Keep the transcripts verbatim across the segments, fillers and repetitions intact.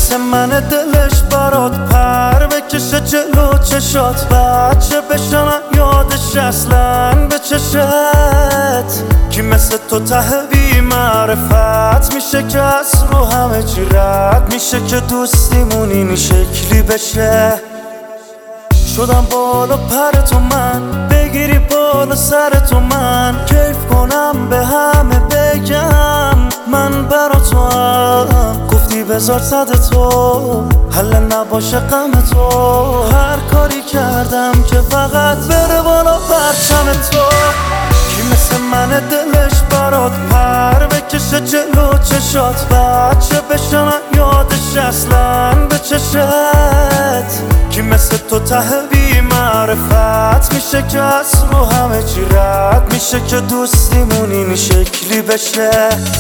مثل من دلش برات پر بکشه جلو چشات، بچه بشنم یادش اصلا به چشت. کی مثل تو ته بی معرفت میشه که از رو همه چی رد میشه، که دوستیمون این شکلی بشه. شدم بالا پر تو من، بگیری بالا سر تو من، کیف کنم به همه بگم من برا تو هم. گفتی بذار صد تو حل نباشه غم تو، هر کاری کردم که فقط بره بالا پرچم تو. کی مثل من دلش برات پر بکشه جلو چشات، بچه بشنم یادش اصلا به چشت. کی مثل تو ته بی معرفت میشه که از رو همه چی رد میشه، که دوستیمون این شکلی بشه.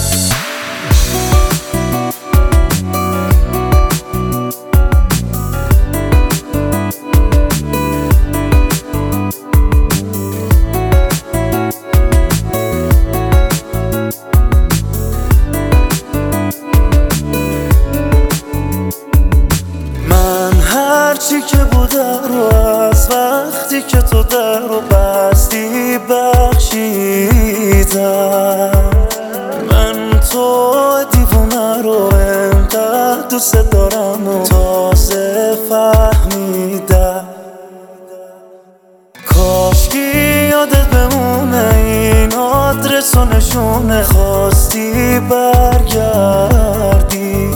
هرچی که بوده رو از وقتی که تو در رو بستی بخشیدم. من تو دیوونه رو انقدر دوست دارم و تازه فهمیدم. کاشکی یادت بمونه این آدرس و نشونه، خواستی برگردی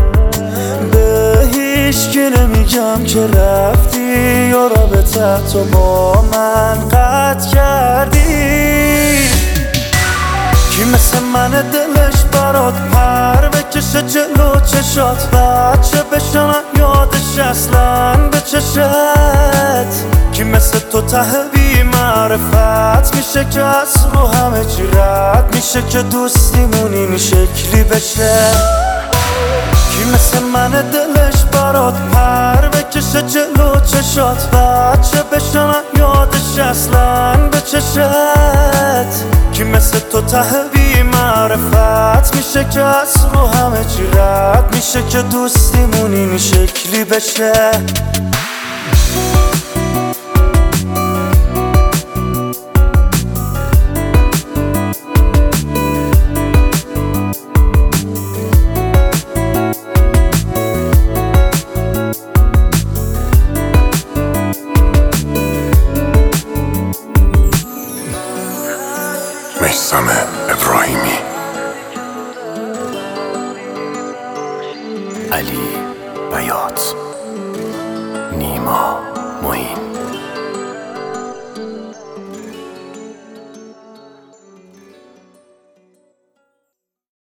هیچکی نمیگم که رفتی یا رابطه تو با من قطع کردی. کی مثل من دلش برات پر بکشه جلو چشات، بچه بشنم یادش اصلا به چشت. کی مثل تو ته بی معرفت میشه که از رو همه چی رد میشه، که دوستیمون این شکلی بشه. کی مثل من دلش برات پر بکشه جلو چشات، بچه بشنم یادش اصلا به چشت. کی مثل تو ته بی معرفت میشه که از رو همه چی رد میشه، که دوستیمون این شکلی بشه. میثم ابراهیمی. علی بیات، نیما معین.